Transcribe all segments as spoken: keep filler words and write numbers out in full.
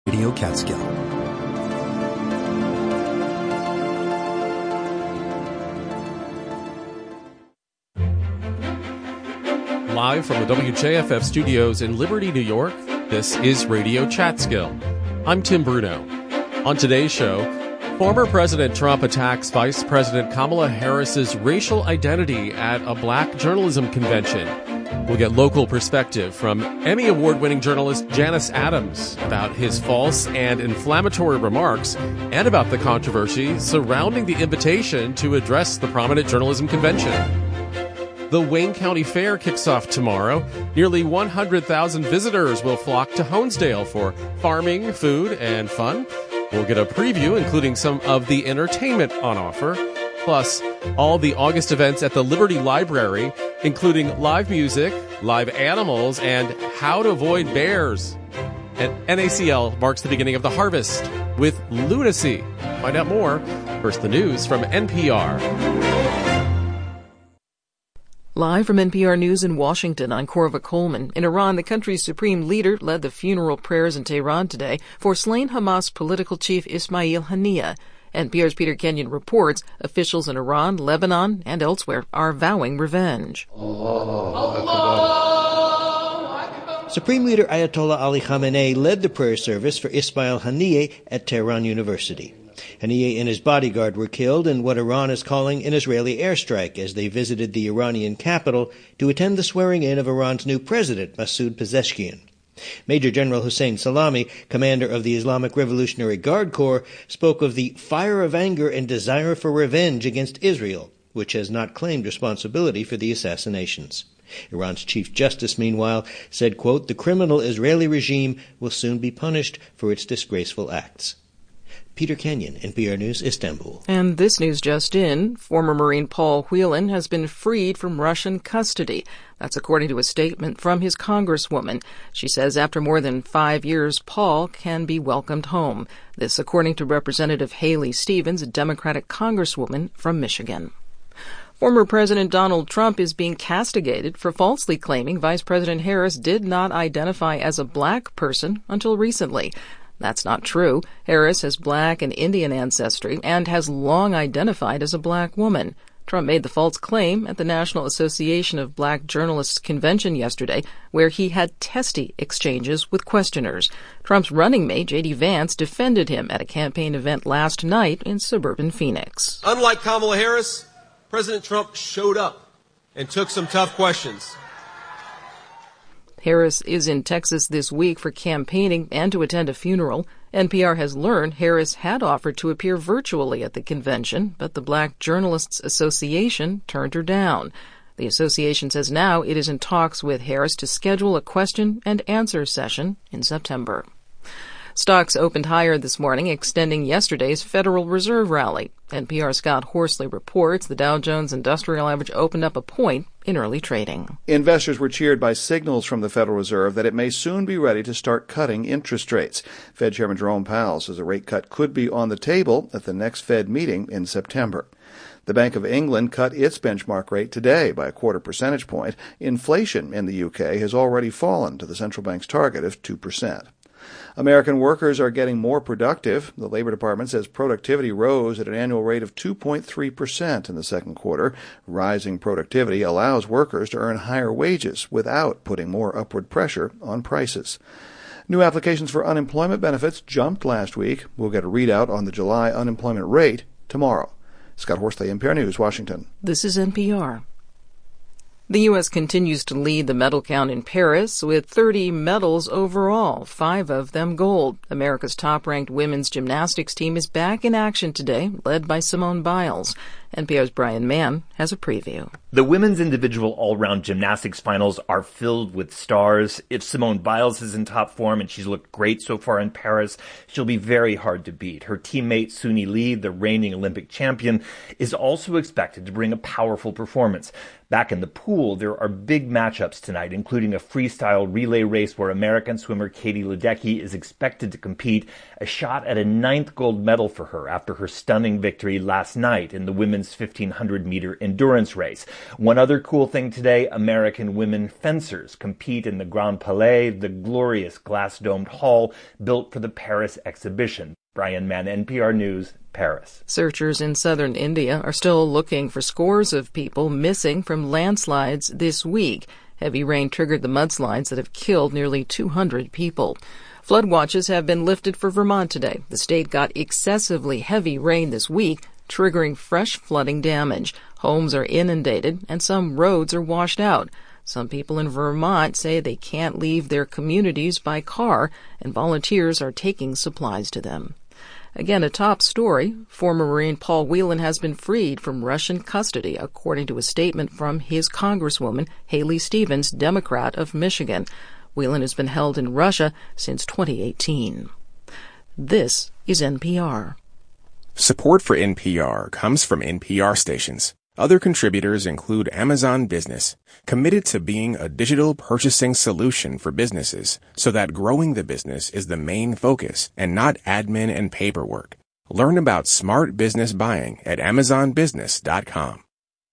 Radio Catskill. Live from the W J F F studios in Liberty, New York, this is Radio Catskill. I'm Tim Bruno. On today's show, former President Trump attacks Vice President Kamala Harris's racial identity at a black journalism convention. We'll get local perspective from Emmy Award-winning journalist Janice Adams about his false and inflammatory remarks and about the controversy surrounding the invitation to address the prominent journalism convention. The Wayne County Fair kicks off tomorrow. Nearly one hundred thousand visitors will flock to Honesdale for farming, food, and fun. We'll get a preview, including some of the entertainment on offer, plus all the August events at the Liberty Library, including live music, live animals, and how to avoid bears. And N A C L marks the beginning of the harvest with lunacy. Find out more. First, the news from N P R. Live from N P R News in Washington, I'm Corva Coleman. In Iran, the country's supreme leader led the funeral prayers in Tehran today for slain Hamas political chief Ismail Haniyeh. N P R's Peter Kenyon reports officials in Iran, Lebanon, and elsewhere are vowing revenge. Supreme Leader Ayatollah Ali Khamenei led the prayer service for Ismail Haniyeh at Tehran University. Haniyeh and his bodyguard were killed in what Iran is calling an Israeli airstrike as they visited the Iranian capital to attend the swearing-in of Iran's new president, Masoud Pezeshkian. Major General Hossein Salami, commander of the Islamic Revolutionary Guard Corps, spoke of the fire of anger and desire for revenge against Israel, which has not claimed responsibility for the assassinations. Iran's Chief Justice, meanwhile, said, quote, "The criminal Israeli regime will soon be punished for its disgraceful acts." Peter Kenyon, N P R News, Istanbul. And this news just in, former Marine Paul Whelan has been freed from Russian custody. That's according to a statement from his congresswoman. She says after more than five years, Paul can be welcomed home. This according to Representative Haley Stevens, a Democratic congresswoman from Michigan. Former President Donald Trump is being castigated for falsely claiming Vice President Harris did not identify as a black person until recently. That's not true. Harris has black and Indian ancestry and has long identified as a black woman. Trump made the false claim at the National Association of Black Journalists convention yesterday, where he had testy exchanges with questioners. Trump's running mate, J D Vance, defended him at a campaign event last night in suburban Phoenix. Unlike Kamala Harris, President Trump showed up and took some tough questions. Harris is in Texas this week for campaigning and to attend a funeral. N P R has learned Harris had offered to appear virtually at the convention, but the Black Journalists Association turned her down. The association says now it is in talks with Harris to schedule a question and answer session in September. Stocks opened higher this morning, extending yesterday's Federal Reserve rally. N P R's Scott Horsley reports the Dow Jones Industrial Average opened up a point in early trading. Investors were cheered by signals from the Federal Reserve that it may soon be ready to start cutting interest rates. Fed Chairman Jerome Powell says a rate cut could be on the table at the next Fed meeting in September. The Bank of England cut its benchmark rate today by a quarter percentage point. Inflation in the U K has already fallen to the central bank's target of two percent. American workers are getting more productive. The Labor Department says productivity rose at an annual rate of two point three percent in the second quarter. Rising productivity allows workers to earn higher wages without putting more upward pressure on prices. New applications for unemployment benefits jumped last week. We'll get a readout on the July unemployment rate tomorrow. Scott Horsley, N P R News, Washington. This is N P R. The U S continues to lead the medal count in Paris with thirty medals overall, five of them gold. America's top-ranked women's gymnastics team is back in action today, led by Simone Biles. N P R's Brian Mann has a preview. The women's individual all-round gymnastics finals are filled with stars. If Simone Biles is in top form, and she's looked great so far in Paris, she'll be very hard to beat. Her teammate Suni Lee, the reigning Olympic champion, is also expected to bring a powerful performance. Back in the pool, there are big matchups tonight, including a freestyle relay race where American swimmer Katie Ledecky is expected to compete, a shot at a ninth gold medal for her after her stunning victory last night in the women's women's fifteen hundred meter endurance race. One other cool thing today, American women fencers compete in the Grand Palais, the glorious glass-domed hall built for the Paris exhibition. Brian Mann, N P R News, Paris. Searchers in southern India are still looking for scores of people missing from landslides this week. Heavy rain triggered the mudslides that have killed nearly two hundred people. Flood watches have been lifted for Vermont today. The state got excessively heavy rain this week, triggering fresh flooding damage. Homes are inundated and some roads are washed out. Some people in Vermont say they can't leave their communities by car, and volunteers are taking supplies to them. Again, a top story. Former Marine Paul Whelan has been freed from Russian custody, according to a statement from his Congresswoman, Haley Stevens, Democrat of Michigan. Whelan has been held in Russia since twenty eighteen. This is N P R. Support for N P R comes from N P R stations. Other contributors include Amazon Business, committed to being a digital purchasing solution for businesses so that growing the business is the main focus and not admin and paperwork. Learn about smart business buying at amazon business dot com.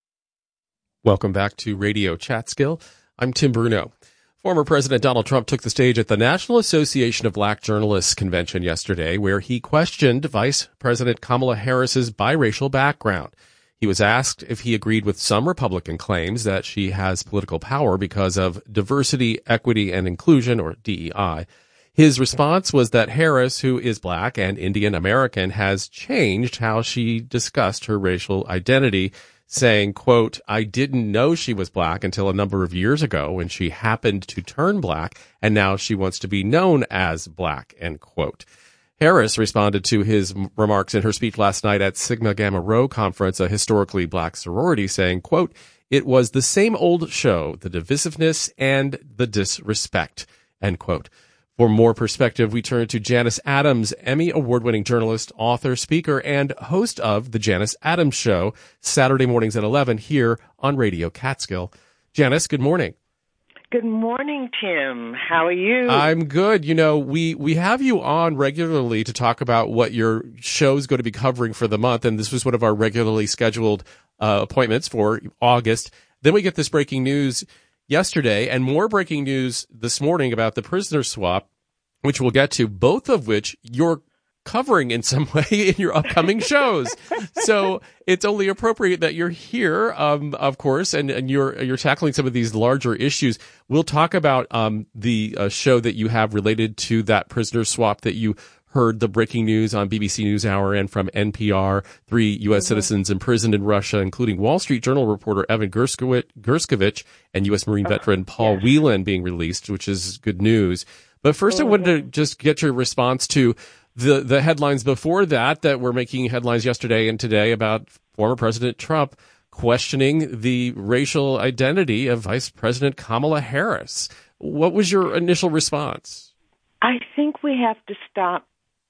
Welcome back to Radio Chatskill. I'm Tim Bruno. Former President Donald Trump took the stage at the National Association of Black Journalists convention yesterday, where he questioned Vice President Kamala Harris's biracial background. He was asked if he agreed with some Republican claims that she has political power because of diversity, equity, and inclusion, or D E I. His response was that Harris, who is black and Indian American, has changed how she discussed her racial identity, saying, quote, "I didn't know she was black until a number of years ago when she happened to turn black, and now she wants to be known as black," end quote. Harris responded to his remarks in her speech last night at Sigma Gamma Rho Conference, a historically black sorority, saying, quote, "It was the same old show, the divisiveness and the disrespect," end quote. For more perspective, we turn to Janice Adams, Emmy award-winning journalist, author, speaker, and host of The Janice Adams Show, Saturday mornings at eleven here on Radio Catskill. Janice, good morning. Good morning, Tim. How are you? I'm good. You know, we, we have you on regularly to talk about what your show's going to be covering for the month, and this was one of our regularly scheduled uh, appointments for August. Then we get this breaking news yesterday, and more breaking news this morning about the prisoner swap, which we'll get to, both of which you're covering in some way in your upcoming shows. So it's only appropriate that you're here, um, of course, and, and you're you're tackling some of these larger issues. We'll talk about um, the uh, show that you have related to that prisoner swap that you heard the breaking news on B B C NewsHour and from N P R, three U S mm-hmm. citizens imprisoned in Russia, including Wall Street Journal reporter Evan Gershkovich and U S Marine oh, veteran Paul yes. Whelan being released, which is good news. But first, mm-hmm. I wanted to just get your response to the, the headlines before that that were making headlines yesterday and today about former President Trump questioning the racial identity of Vice President Kamala Harris. What was your initial response? I think we have to stop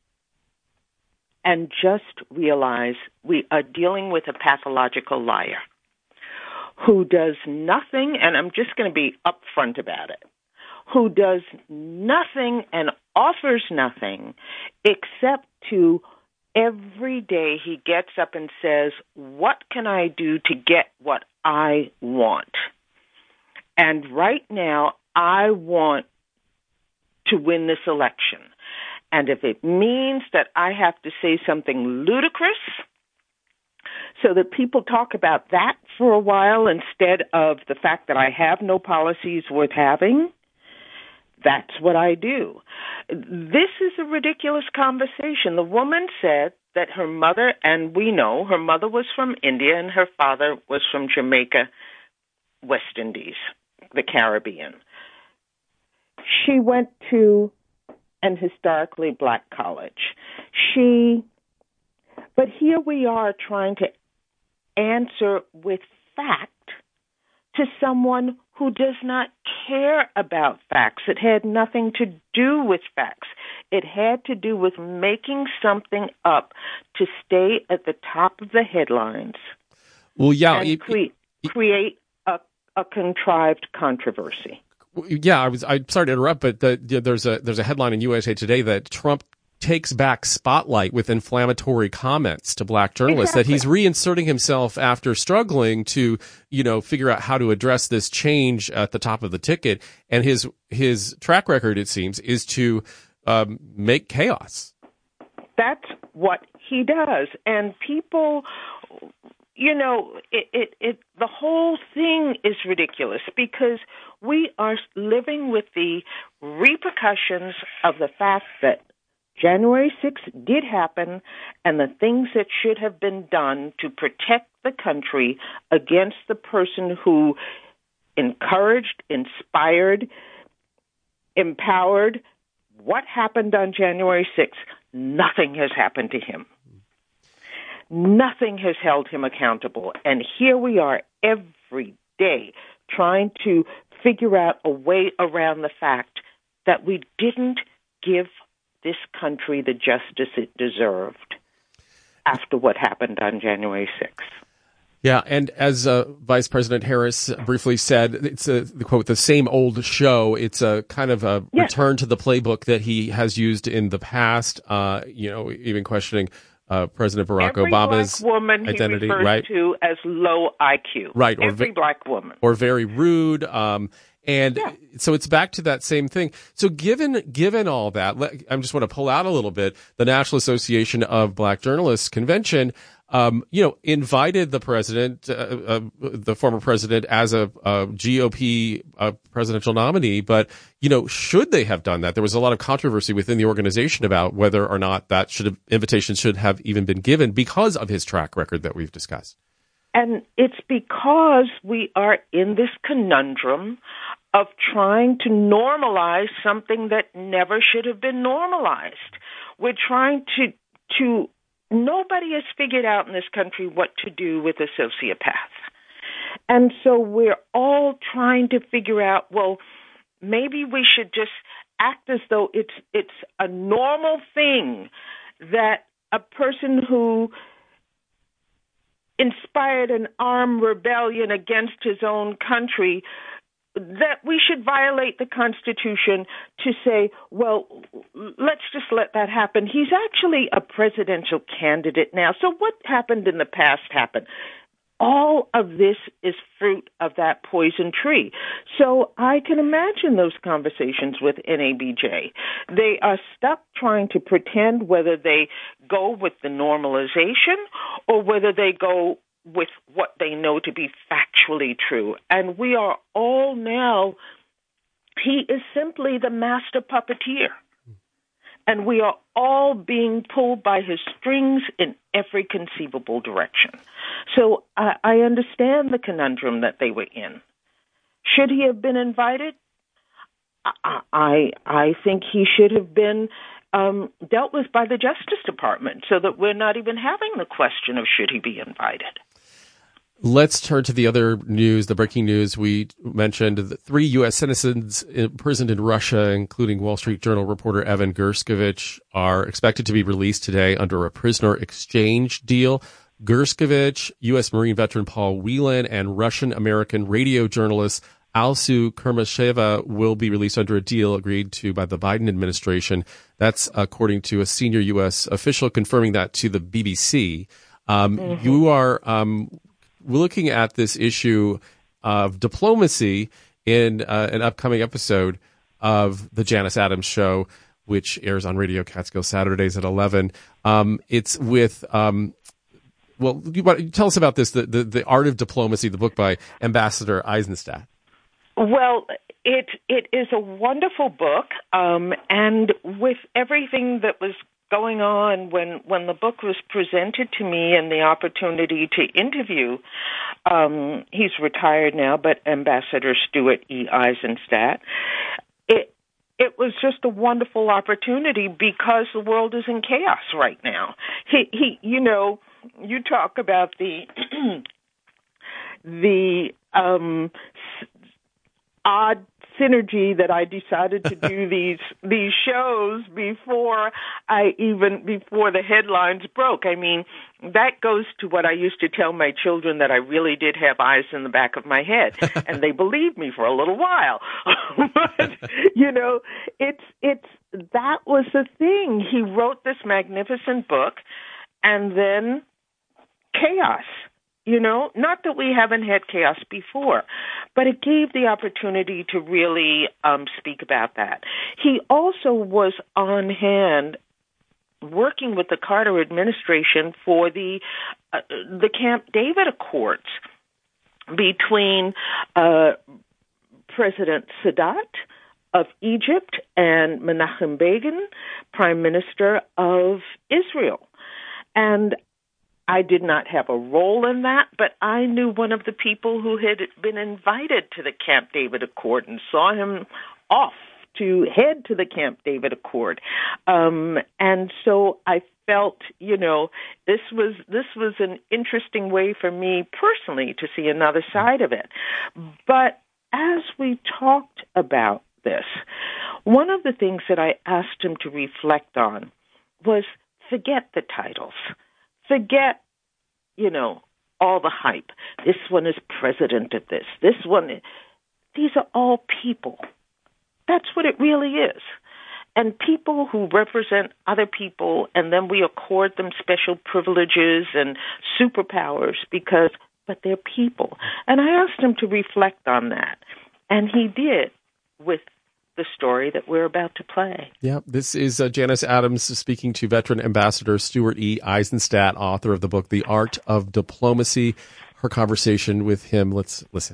and just realize we are dealing with a pathological liar who does nothing, and I'm just going to be upfront about it, who does nothing and offers nothing except to every day he gets up and says, what can I do to get what I want? And right now, I want to win this election. And if it means that I have to say something ludicrous so that people talk about that for a while instead of the fact that I have no policies worth having, that's what I do. This is a ridiculous conversation. The woman said that her mother, and we know her mother was from India and her father was from Jamaica, West Indies, the Caribbean. She went to an historically black college. She, but here we are trying to answer with fact to someone who does not care about facts. It had nothing to do with facts. It had to do with making something up to stay at the top of the headlines. Well, yeah, and it, cre- it, create a, a contrived controversy. Yeah, I was. I'm sorry to interrupt, but the, there's a there's a headline in U S A Today that Trump takes back spotlight with inflammatory comments to black journalists, exactly. that he's reinserting himself after struggling to, you know, figure out how to address this change at the top of the ticket. And his his track record, it seems, is to um, make chaos. That's what he does. And people, you know, it, it, it the whole thing is ridiculous because we are living with the repercussions of the fact that January sixth did happen, and the things that should have been done to protect the country against the person who encouraged, inspired, empowered what happened on January sixth, nothing has happened to him. Nothing has held him accountable. And here we are every day trying to figure out a way around the fact that we didn't give this country the justice it deserved after what happened on January sixth. Yeah, and as uh, Vice President Harris briefly said, it's a quote, the same old show. It's a kind of a yes. return to the playbook that he has used in the past, uh, you know, even questioning uh, President Barack Every Obama's black woman identity, he refers right? to as low I Q. Right. Every or ve- black woman. Or very rude. Um, And yeah. so it's back to that same thing. So given given all that, let, I just want to pull out a little bit. The National Association of Black Journalists Convention, um, you know, invited the president, uh, uh, the former president, as a, a G O P uh, presidential nominee. But you know, should they have done that? There was a lot of controversy within the organization about whether or not that should have, invitation should have even been given because of his track record that we've discussed. And it's because we are in this conundrum of trying to normalize something that never should have been normalized. We're trying to, to, nobody has figured out in this country what to do with a sociopath. And so we're all trying to figure out, well, maybe we should just act as though it's, it's a normal thing that a person who inspired an armed rebellion against his own country, that we should violate the Constitution to say, well, let's just let that happen. He's actually a presidential candidate now. So what happened in the past happened. All of this is fruit of that poison tree. So I can imagine those conversations with N A B J. They are stuck trying to pretend whether they go with the normalization or whether they go with what they know to be factually true. And we are all now, he is simply the master puppeteer. And we are all being pulled by his strings in every conceivable direction. So I, I understand the conundrum that they were in. Should he have been invited? I I, I think he should have been um, dealt with by the Justice Department so that we're not even having the question of should he be invited. Let's turn to the other news, the breaking news. We mentioned the three U S citizens imprisoned in Russia, including Wall Street Journal reporter Evan Gershkovich, are expected to be released today under a prisoner exchange deal. Gershkovich, U S Marine veteran Paul Whelan, and Russian-American radio journalist Alsu Kurmasheva will be released under a deal agreed to by the Biden administration. That's according to a senior U S official confirming that to the B B C. Um, mm-hmm. You are... Um, We're looking at this issue of diplomacy in uh, an upcoming episode of the Janice Adams Show, which airs on Radio Catskill Saturdays at eleven. Um, it's with, um, well, you, you tell us about this, the, the, the Art of Diplomacy, the book by Ambassador Eisenstadt. Well, it it is a wonderful book, um, and with everything that was going on when, when the book was presented to me and the opportunity to interview, um, he's retired now, but Ambassador Stuart E. Eisenstadt, it, it was just a wonderful opportunity because the world is in chaos right now. He, he you know, you talk about the, the, um, odd synergy that I decided to do these these shows before I even before the headlines broke. I mean, that goes to what I used to tell my children, that I really did have eyes in the back of my head, and they believed me for a little while. But you know, it's it's that was the thing. He wrote this magnificent book, and then chaos. You know, not that we haven't had chaos before, but it gave the opportunity to really um, speak about that. He also was on hand working with the Carter administration for the uh, the Camp David Accords between uh, President Sadat of Egypt and Menachem Begin, Prime Minister of Israel. And I did not have a role in that, but I knew one of the people who had been invited to the Camp David Accord and saw him off to head to the Camp David Accord. Um, and so I felt, you know, this was this was an interesting way for me personally to see another side of it. But as we talked about this, one of the things that I asked him to reflect on was forget the titles. Forget, you know, all the hype. This one is president of this. This one, is, these are all people. That's what it really is. And people who represent other people, and then we accord them special privileges and superpowers because, but they're people. And I asked him to reflect on that. And he did with the story that we're about to play. Yeah, this is uh, Janice Adams speaking to veteran ambassador Stuart E. Eisenstadt, author of the book, The Art of Diplomacy. Her conversation with him. Let's listen.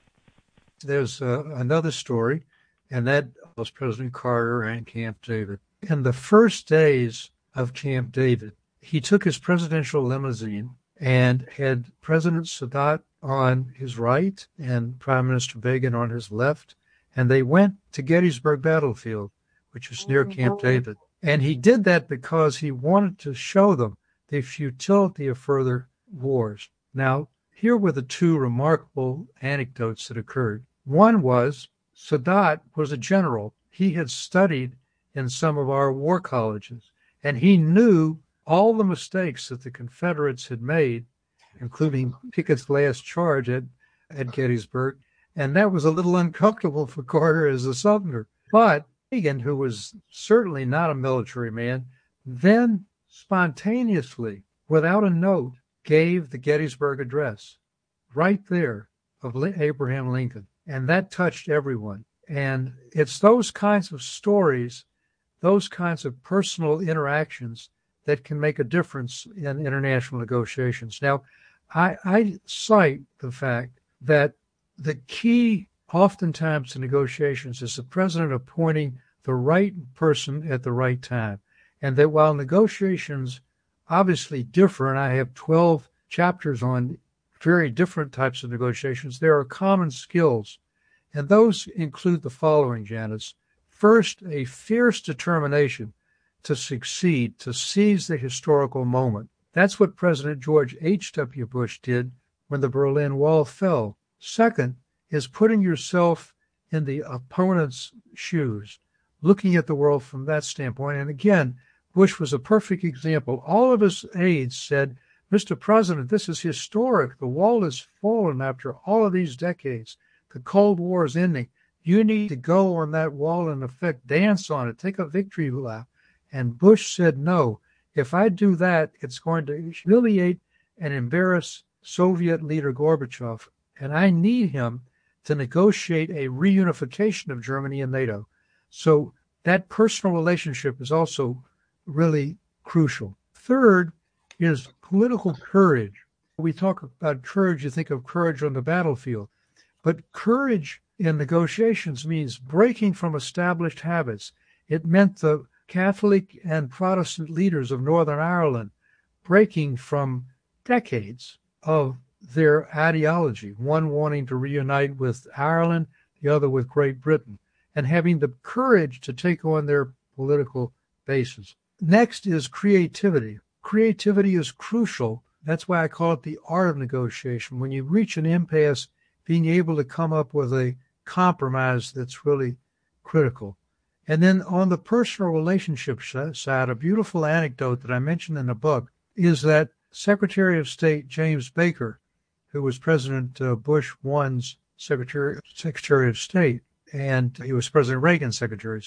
There's uh, another story, and that was President Carter and Camp David. In the first days of Camp David, he took his presidential limousine and had President Sadat on his right and Prime Minister Begin on his left. And they went to Gettysburg Battlefield, which is near Camp David. And he did that because he wanted to show them the futility of further wars. Now, here were the two remarkable anecdotes that occurred. One was Sadat was a general. He had studied in some of our war colleges, and he knew all the mistakes that the Confederates had made, including Pickett's last charge at, at Gettysburg. And that was a little uncomfortable for Carter as a Southerner. But Reagan, who was certainly not a military man, then spontaneously, without a note, gave the Gettysburg Address right there of Abraham Lincoln. And that touched everyone. And it's those kinds of stories, those kinds of personal interactions that can make a difference in international negotiations. Now, I, I cite the fact that the key oftentimes to negotiations is the president appointing the right person at the right time. And that while negotiations obviously differ, and I have twelve chapters on very different types of negotiations, there are common skills. And those include the following, Janice. First, a fierce determination to succeed, to seize the historical moment. That's what President George H W. Bush did when the Berlin Wall fell. Second is putting yourself in the opponent's shoes, looking at the world from that standpoint. And again, Bush was a perfect example. All of his aides said, Mister President, this is historic. The wall has fallen after all of these decades. The Cold War is ending. You need to go on that wall and, in effect, dance on it, take a victory lap. And Bush said, no, if I do that, it's going to humiliate and embarrass Soviet leader Gorbachev. And I need him to negotiate a reunification of Germany and NATO. So that personal relationship is also really crucial. Third is political courage. We talk about courage, you think of courage on the battlefield. But courage in negotiations means breaking from established habits. It meant the Catholic and Protestant leaders of Northern Ireland breaking from decades of their ideology, one wanting to reunite with Ireland, the other with Great Britain, and having the courage to take on their political bases. Next is creativity. Creativity is crucial. That's why I call it the art of negotiation. When you reach an impasse, being able to come up with a compromise that's really critical. And then on the personal relationship side, a beautiful anecdote that I mentioned in the book is that Secretary of State James Baker, who was President uh, Bush One's Secretary, Secretary of State, and he was President Reagan's Secretary of State.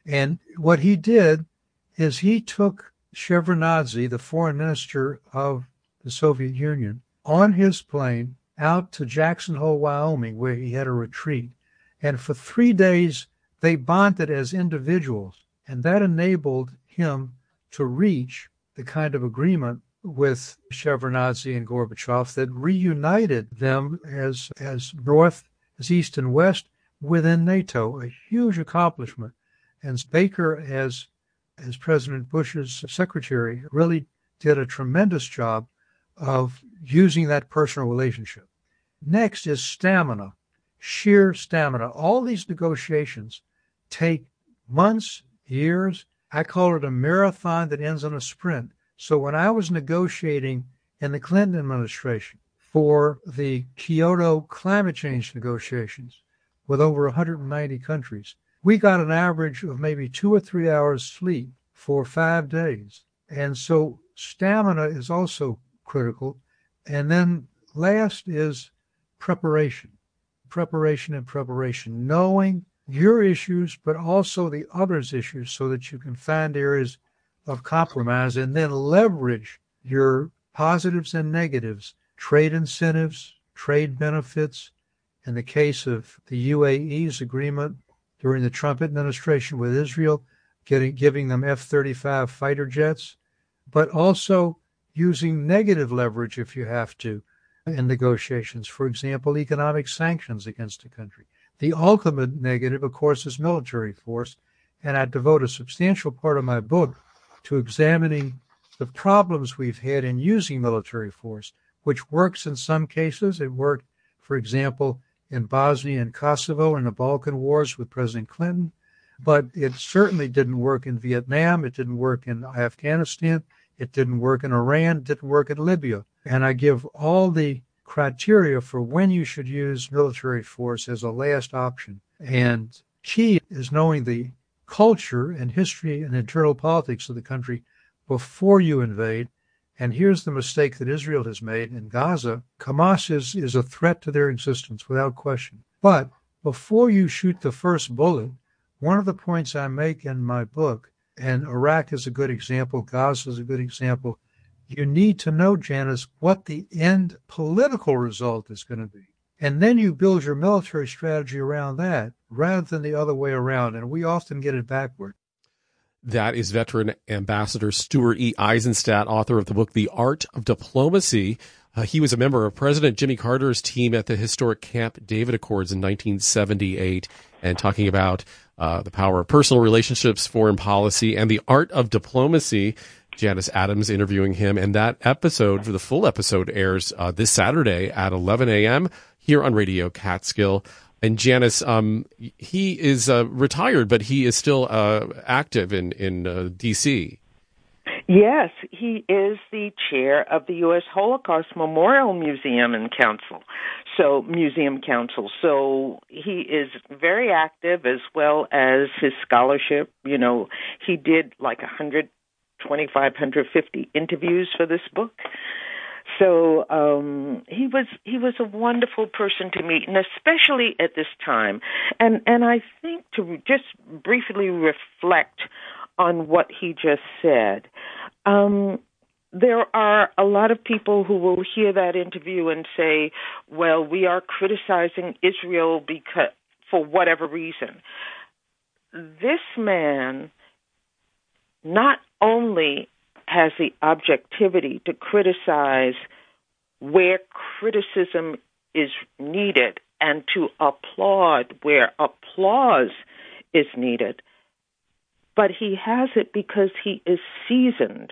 And what he did is he took Shevardnadze, the foreign minister of the Soviet Union, on his plane out to Jackson Hole, Wyoming, where he had a retreat. And for three days, they bonded as individuals. And that enabled him to reach the kind of agreement with Shevardnadze and Gorbachev that reunited them as, as North, as East and West within NATO, a huge accomplishment. And Baker, as, as President Bush's secretary, really did a tremendous job of using that personal relationship. Next is stamina, sheer stamina. All these negotiations take months, years. I call it a marathon that ends in a sprint. So when I was negotiating in the Clinton administration for the Kyoto climate change negotiations with over one hundred ninety countries, we got an average of maybe two or three hours sleep for five days. And so stamina is also critical. And then last is preparation, preparation and preparation, knowing your issues, but also the others' issues so that you can find areas of compromise and then leverage your positives and negatives, trade incentives, trade benefits. In the case of the U A E's agreement during the Trump administration with Israel, getting, giving them F thirty-five fighter jets, but also using negative leverage if you have to in negotiations. For example, economic sanctions against a country. The ultimate negative, of course, is military force, and I devote a substantial part of my book to examining the problems we've had in using military force, which works in some cases. It worked, for example, in Bosnia and Kosovo in the Balkan Wars with President Clinton, but it certainly didn't work in Vietnam. It didn't work in Afghanistan. It didn't work in Iran. It didn't work in Libya. And I give all the criteria for when you should use military force as a last option. And key is knowing the culture and history and internal politics of the country before you invade. And here's the mistake that Israel has made in Gaza. Hamas is, is a threat to their existence without question. But before you shoot the first bullet, one of the points I make in my book, and Iraq is a good example, Gaza is a good example, you need to know, Janice, what the end political result is going to be. And then you build your military strategy around that rather than the other way around. And we often get it backward. That is veteran Ambassador Stuart E. Eisenstadt, author of the book, The Art of Diplomacy. Uh, he was a member of President Jimmy Carter's team at the historic Camp David Accords in nineteen seventy-eight, and talking about uh, the power of personal relationships, foreign policy, and the art of diplomacy. Janice Adams interviewing him, and that episode, for the full episode, airs uh, this Saturday at eleven a.m. here on Radio Catskill. And Janice, um, he is uh, retired, but he is still uh, active in in uh, D C. Yes, he is the chair of the U S Holocaust Memorial Museum and Council. So Museum Council. So he is very active, as well as his scholarship. You know, he did like a hundred. twenty-five, one hundred fifty interviews for this book. So um, he was he was a wonderful person to meet, and especially at this time. And and I think to just briefly reflect on what he just said, um, there are a lot of people who will hear that interview and say, well, we are criticizing Israel because for whatever reason. This man not only has the objectivity to criticize where criticism is needed and to applaud where applause is needed, but he has it because he is seasoned,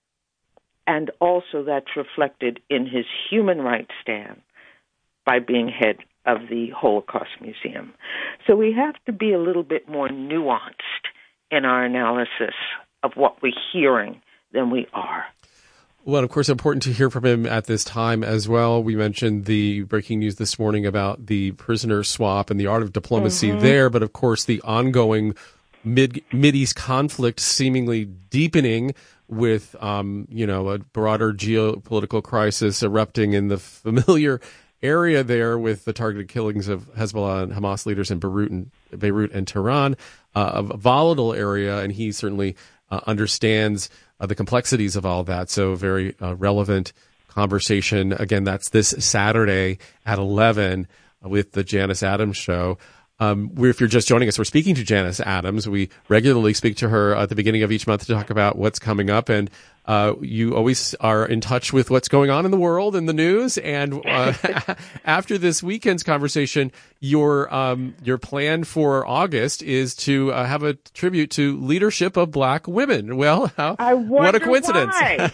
and also that's reflected in his human rights stand by being head of the Holocaust Museum. So we have to be a little bit more nuanced in our analysis of what we're hearing than we are. Well, of course, important to hear from him at this time as well. We mentioned the breaking news this morning about the prisoner swap and the art of diplomacy mm-hmm. there, but of course the ongoing mid Mideast conflict seemingly deepening with, um, you know, a broader geopolitical crisis erupting in the familiar area there with the targeted killings of Hezbollah and Hamas leaders in Beirut and Beirut and Tehran, uh, a volatile area, and he certainly uh, understands uh, the complexities of all that. So very uh, relevant conversation. Again, that's this Saturday at eleven with the Janice Adams Show. Um, we're, if you're just joining us, we're speaking to Janice Adams. We regularly speak to her at the beginning of each month to talk about what's coming up. And uh, you always are in touch with what's going on in the world and the news. And uh, after this weekend's conversation, your um, your plan for August is to uh, have a tribute to leadership of Black women. Well, how, I what a coincidence.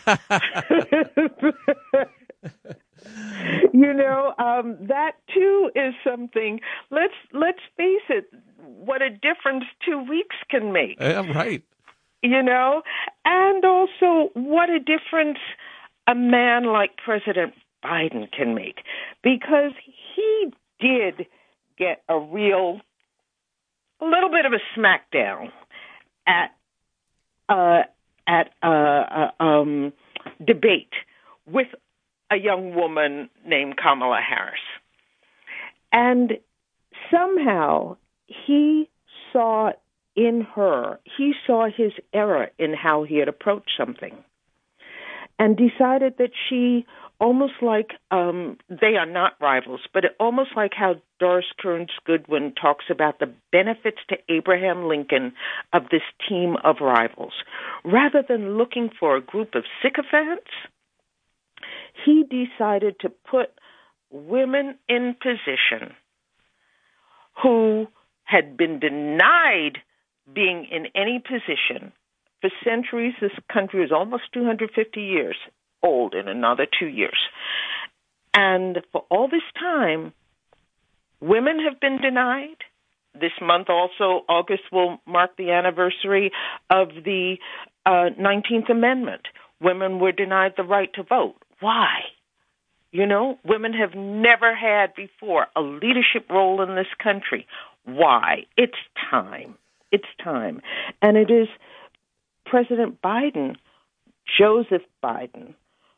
You know, um, that too is something. Let's let's face it. What a difference two weeks can make. Yeah, right. You know, and also what a difference a man like President Biden can make, because he did get a real, a little bit of a smackdown at uh, at uh, uh, um, debate with a young woman named Kamala Harris. And somehow he saw in her, he saw his error in how he had approached something and decided that she, almost like, um, they are not rivals, but it, almost like how Doris Kearns Goodwin talks about the benefits to Abraham Lincoln of this team of rivals. Rather than looking for a group of sycophants, he decided to put women in position who had been denied being in any position for centuries. This country is almost two hundred fifty years old in another two years. And for all this time, women have been denied. This month also, August, will mark the anniversary of the uh, nineteenth Amendment. Women were denied the right to vote. Why? You know, women have never had before a leadership role in this country. Why? It's time. It's time. And it is President Biden, Joseph Biden,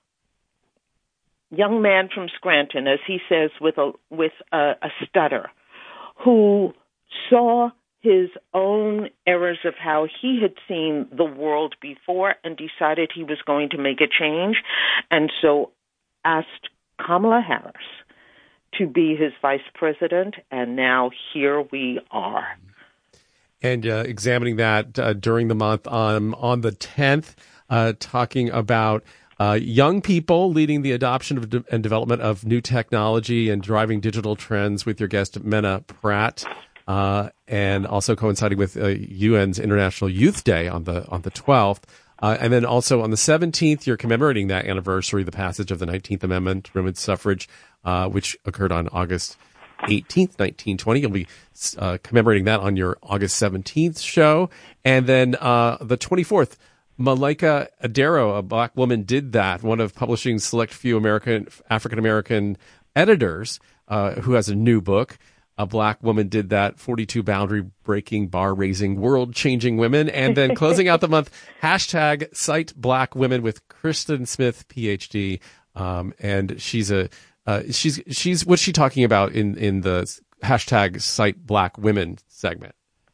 young man from Scranton, as he says, with a with a, a stutter, who saw his own errors of how he had seen the world before and decided he was going to make a change, and so asked Kamala Harris to be his vice president, and now here we are. And uh, examining that uh, during the month on, on the tenth, uh, talking about uh, young people leading the adoption of de- and development of new technology and driving digital trends with your guest, Mena Pratt. Uh, and also coinciding with uh, U N's International Youth Day on the on the twelfth. Uh, and then also on the seventeenth, you're commemorating that anniversary, the passage of the nineteenth Amendment, women's suffrage, uh, which occurred on August eighteenth, nineteen twenty. You'll be uh, commemorating that on your August seventeenth show. And then uh, the twenty-fourth, Malaika Adero, a Black woman, did that, one of publishing's select few American African-American editors uh, who has a new book. A Black woman did that, forty-two boundary-breaking, bar-raising, world-changing women. And then closing out the month, hashtag Cite Black Women with Kristen Smith, P H D. Um, and she's a uh, she's she's what's she talking about in, in the hashtag Cite Black Women segment?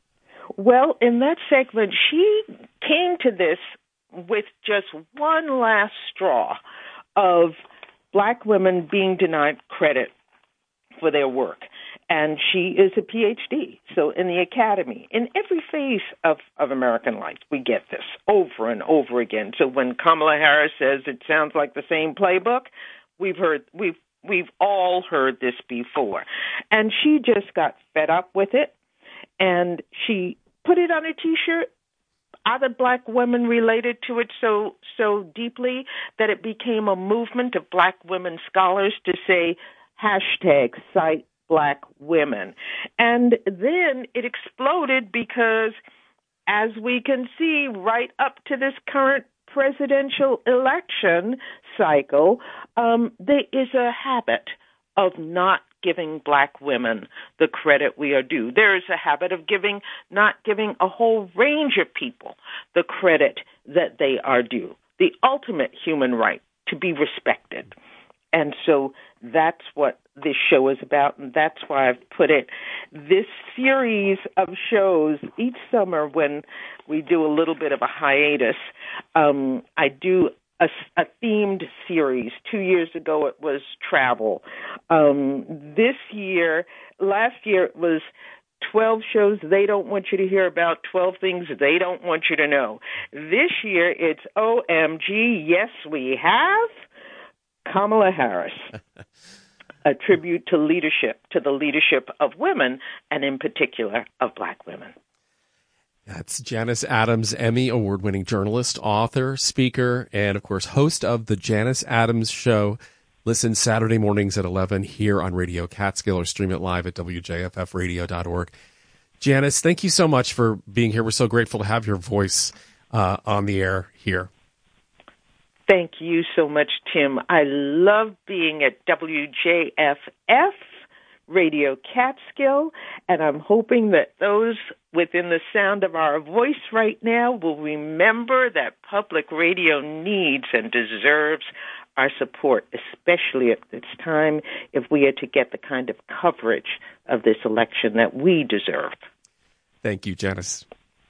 Well, in that segment, she came to this with just one last straw of Black women being denied credit for their work. And she is a P H D, so in the academy. In every phase of, of American life, we get this over and over again. So when Kamala Harris says it sounds like the same playbook, we've heard we've we've all heard this before. And she just got fed up with it, and she put it on a T-shirt. Other Black women related to it so so deeply that it became a movement of Black women scholars to say hashtag Cite Black women. And then it exploded because, as we can see right up to this current presidential election cycle, um, there is a habit of not giving Black women the credit we are due. There is a habit of giving, not giving a whole range of people the credit that they are due, the ultimate human right to be respected. And so that's what this show is about, and that's why I've put it. This series of shows, each summer when we do a little bit of a hiatus, um, I do a, a themed series. Two years ago it was travel. Um, this year, last year it was twelve shows they don't want you to hear about, twelve things they don't want you to know. This year it's O M G, yes we have Kamala Harris. A tribute to leadership, to the leadership of women, and in particular of black women. That's Janice Adams, Emmy award-winning journalist, author, speaker, and, of course, host of The Janice Adams Show. Listen Saturday mornings at eleven here on Radio Catskill, or stream it live at W J F F radio dot org. Janice, thank you so much for being here. We're so grateful to have your voice uh, on the air here. Thank you so much, Tim. I love being at W J F F Radio Catskill, and I'm hoping that those within the sound of our voice right now will remember that public radio needs and deserves our support, especially at this time, if we are to get the kind of coverage of this election that we deserve. Thank you, Janice.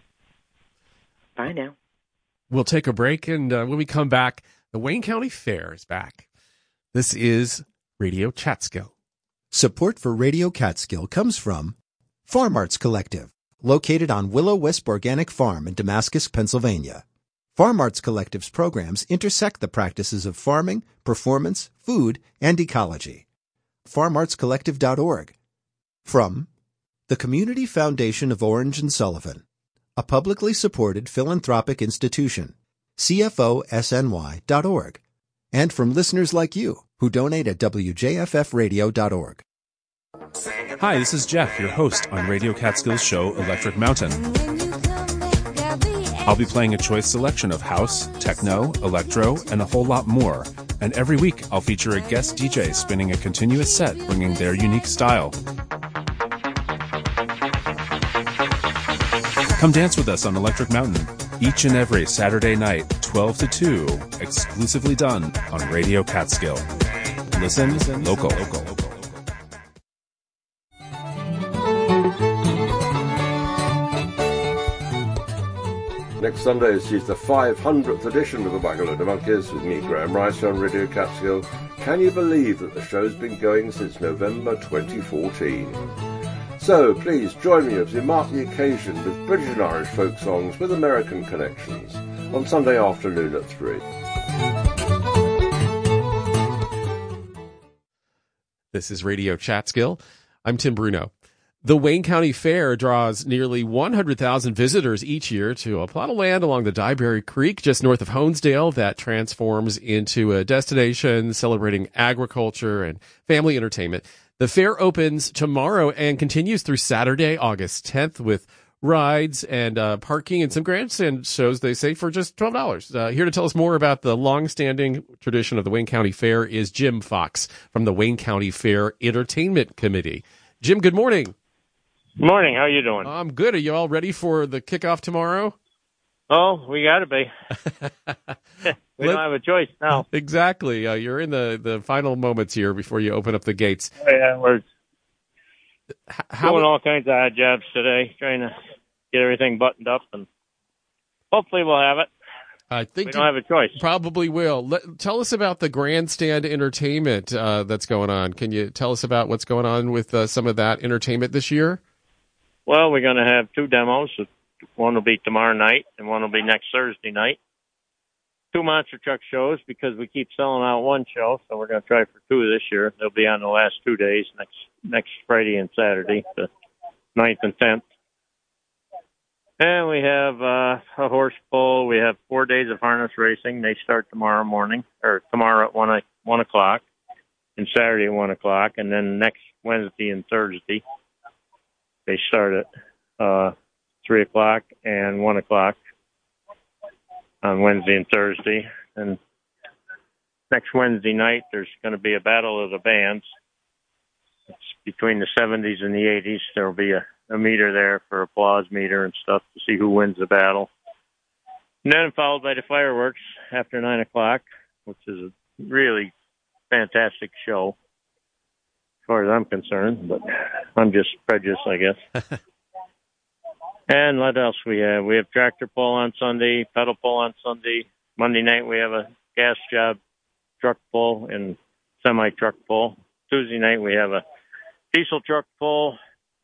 Bye now. We'll take a break, and uh, when we come back, the Wayne County Fair is back. This is Radio Catskill. Support for Radio Catskill comes from Farm Arts Collective, located on Willow Wisp Organic Farm in Damascus, Pennsylvania. Farm Arts Collective's programs intersect the practices of farming, performance, food, and ecology. farm arts collective dot org. From the Community Foundation of Orange and Sullivan, a publicly supported philanthropic institution, C F O S N Y dot org, and from listeners like you who donate at W J F F radio dot org. Hi, this is Jeff, your host on Radio Catskill's show Electric Mountain. I'll be playing a choice selection of house, techno, electro, and a whole lot more. And every week, I'll feature a guest D J spinning a continuous set, bringing their unique style. Come dance with us on Electric Mountain each and every Saturday night, twelve to two, exclusively done on Radio Catskill. Listen, Listen local. local, local. Next Sunday sees the five hundredth edition of the Wagon of Monkeys with me, Graham Rice, on Radio Catskill. Can you believe that the show's been going since November twenty fourteen? So please join me as we mark the occasion with British and Irish folk songs with American connections on Sunday afternoon at three. This is Radio Catskill. I'm Tim Bruno. The Wayne County Fair draws nearly one hundred thousand visitors each year to a plot of land along the Dyeberry Creek just north of Honesdale that transforms into a destination celebrating agriculture and family entertainment. The fair opens tomorrow and continues through Saturday, August tenth, with rides and uh, parking and some grandstand shows, they say, for just twelve dollars. Uh, here to tell us more about the long-standing tradition of the Wayne County Fair is Jim Fox from the Wayne County Fair Entertainment Committee. Jim, good morning. Morning. How are you doing? I'm good. Are you all ready for the kickoff tomorrow? Oh, we got to be. we Let, don't have a choice now. Exactly. Uh, you're in the, the final moments here before you open up the gates. Oh, yeah, we're How, doing all kinds of odd jobs today, trying to get everything buttoned up, and hopefully we'll have it. I think we don't have a choice. Probably will. Let, tell us about the grandstand entertainment uh, that's going on. Can you tell us about what's going on with uh, some of that entertainment this year? Well, we're going to have two demos. One will be tomorrow night, and one will be next Thursday night. Two monster truck shows because we keep selling out one show, so we're going to try for two this year. They'll be on the last two days, next next Friday and Saturday, the ninth and tenth. And we have uh, a horse pull. We have four days of harness racing. They start tomorrow morning, or tomorrow at one, one o'clock, and Saturday at one o'clock, and then next Wednesday and Thursday they start at uh, three o'clock and one o'clock on Wednesday and Thursday. And next Wednesday night, there's going to be a battle of the bands. It's between the seventies and the eighties. There will be a, a meter there for applause meter and stuff to see who wins the battle. And then followed by the fireworks after nine o'clock, which is a really fantastic show, as far as I'm concerned, but I'm just prejudiced, I guess. And what else we have? We have tractor pull on Sunday, pedal pull on Sunday. Monday night we have a gas job, truck pull, and semi-truck pull. Tuesday night we have a diesel truck pull.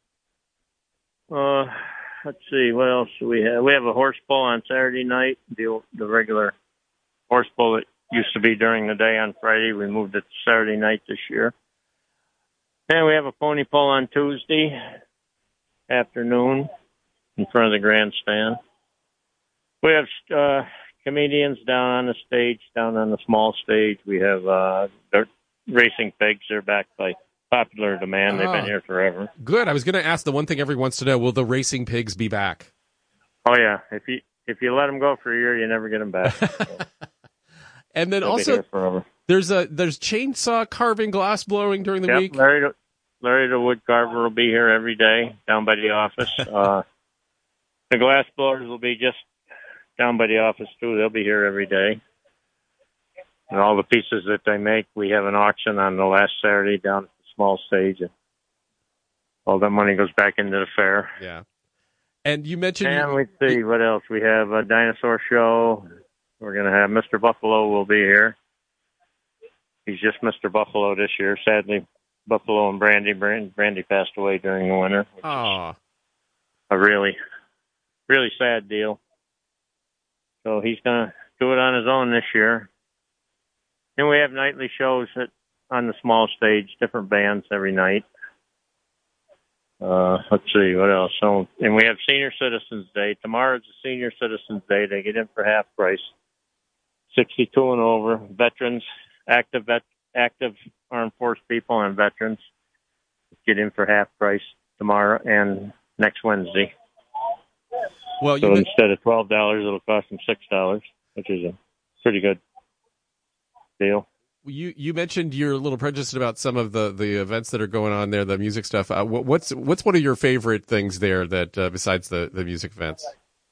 Uh, let's see, what else do we have? We have a horse pull on Saturday night, the, the regular horse pull that used to be during the day on Friday. We moved it to Saturday night this year. And we have a pony pull on Tuesday afternoon in front of the grandstand. We have uh, comedians down on the stage, down on the small stage. We have uh, the racing pigs. They're backed by popular demand. They've Oh. been here forever. Good. I was going to ask the one thing everyone wants to know: will the racing pigs be back? Oh yeah, if you if you let them go for a year, you never get them back. So And then they'll be also, here forever. there's a there's chainsaw carving, glass blowing during the Yep, week. Larry, the- Larry the wood carver will be here every day down by the office. uh, the glass blowers will be just down by the office too. They'll be here every day. And all the pieces that they make, we have an auction on the last Saturday down at the small stage. And all that money goes back into the fair. Yeah. And you mentioned, And let's see what else. We have a dinosaur show. We're going to have Mister Buffalo will be here. He's just Mister Buffalo this year. Sadly, Buffalo and Brandy, Brandy, Brandy passed away during the winter. Aw. A really, really sad deal. So he's going to do it on his own this year. Then we have nightly shows at, on the small stage, different bands every night. Uh, let's see, what else? So, and we have Senior Citizens Day. Tomorrow's the Senior Citizens Day. They get in for half price. sixty-two and over. Veterans, active vet, active armed force people and veterans get in for half price tomorrow and next Wednesday. Well, so you men- instead of twelve dollars, it'll cost them six dollars, which is a pretty good deal. You you mentioned you're a little prejudiced about some of the, the events that are going on there, the music stuff. Uh, what, what's what's one of your favorite things there that uh, besides the, the music events?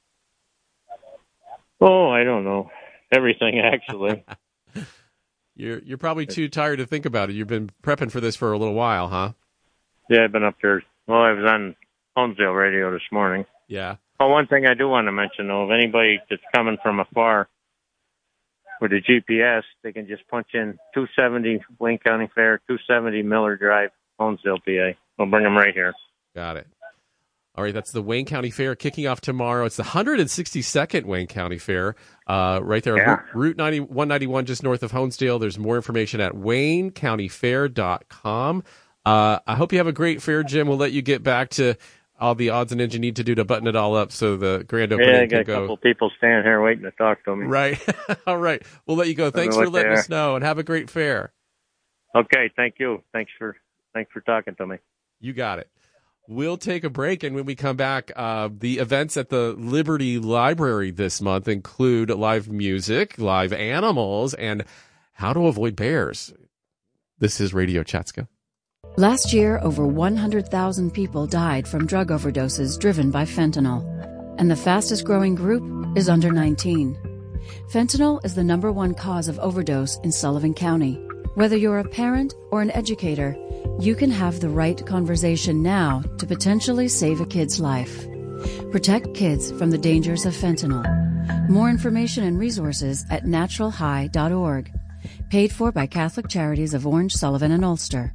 Oh, I don't know. Everything, actually. You're you're probably too tired to think about it. You've been prepping for this for a little while, huh? Yeah, I've been up there. Well, I was on Honesdale radio this morning. Yeah. Well, one thing I do want to mention, though, if anybody that's coming from afar with a G P S, they can just punch in two seventy Wayne County Fair, two seventy Miller Drive, Honesdale, P A. We'll bring them right here. Got it. All right, that's the Wayne County Fair kicking off tomorrow. It's the one hundred sixty-second Wayne County Fair, uh, right there Yeah. on Route ninety, one ninety-one, just north of Honesdale. There's more information at wayne county fair dot com. Uh, I hope you have a great fair, Jim. We'll let you get back to all the odds and ends you need to do to button it all up so the grand opening Yeah, I got can a go. couple people standing here waiting to talk to me. Right. All right. We'll let you go. Thanks know for what letting they us know, and have a great fair. Okay, thank you. Thanks for thanks for talking to me. You got it. We'll take a break, and when we come back, uh, the events at the Liberty Library this month include live music, live animals, and how to avoid bears. This is Radio Chatskill. Last year, over one hundred thousand people died from drug overdoses driven by fentanyl. And the fastest growing group is under nineteen. Fentanyl is the number one cause of overdose in Sullivan County. Whether you're a parent or an educator, you can have the right conversation now to potentially save a kid's life. Protect kids from the dangers of fentanyl. More information and resources at natural high dot org. Paid for by Catholic Charities of Orange, Sullivan, and Ulster.